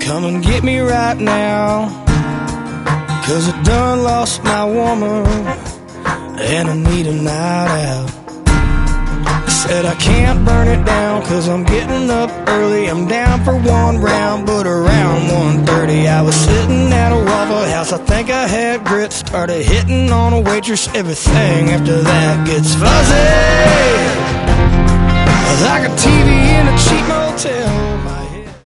Come and get me right now, 'cause I done lost my woman and I need a night out. Said I can't burn it down 'cause I'm getting up early. I'm down for one round, but around 1:30 I was sitting at a Waffle House. I think I had grits, started hitting on a waitress. Everything after that gets fuzzy, like a TV in a cheap motel.